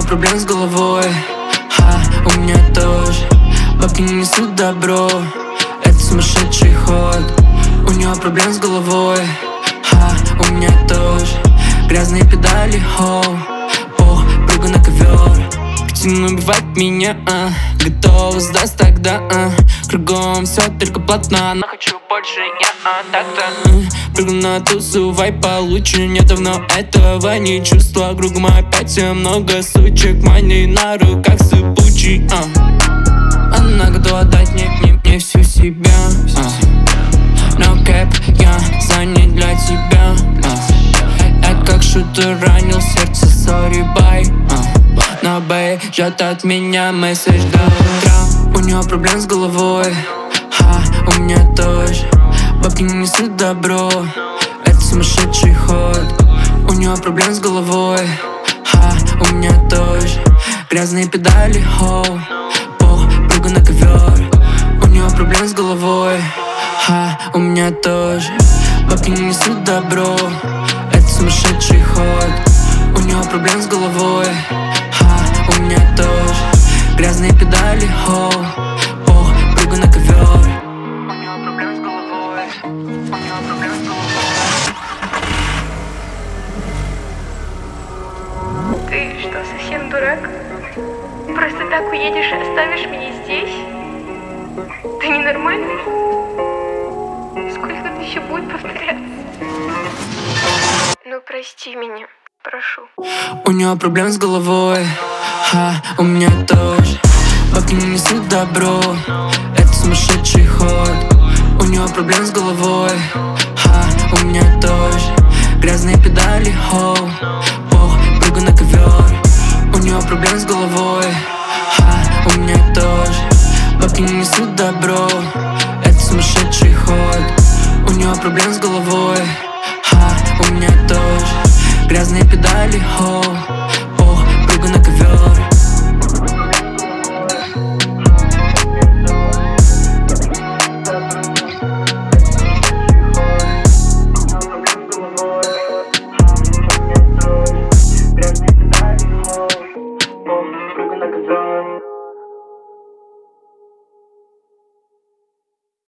проблем с головой, у меня тоже. Бабки не несут добро, это сумасшедший ход. У него проблем с головой, у меня тоже. Грязные педали, прыгаю на ковер. Картина убивает меня, готова сдаться тогда, кругом все только плотно, но хочу больше я, так-то. Прыгну на тусу, вайп получше. Я давно этого не чувствовал. Кругом опять много сучек, мани на руках сыпучий, Она готова дать мне всю себя, No cap, я занят для тебя, Я как шутер ранил сердце, sorry, bye, Но бэй ждет от меня месседж до утра. У него проблем с головой, у меня тоже. Бабки не несут добро, это сумасшедший ход. У него проблем с головой, у меня тоже. Грязные педали, прыгаю на ковер. У него проблем с головой, у меня тоже. Бабки не несут добро, это сумасшедший ход. У него проблем с головой, у меня тоже. Грязные педали, прыгаю на ковер. У него проблем с головой, у него проблем с головой. Ты что, совсем дурак? Просто так уедешь и оставишь меня здесь? Ты ненормальный? Сколько это еще будет повторяться? Ну прости меня, прошу. У него проблем с головой, у меня тоже. Бабки не несут добро, это сумасшедший ход. У него проблем с головой, у меня тоже. Грязные педали, прыгаю на ковер. У него проблем с головой, у меня тоже. Бабки не несут добро, это сумасшедший ход. У него проблем с головой, у меня тоже. Грязные педали,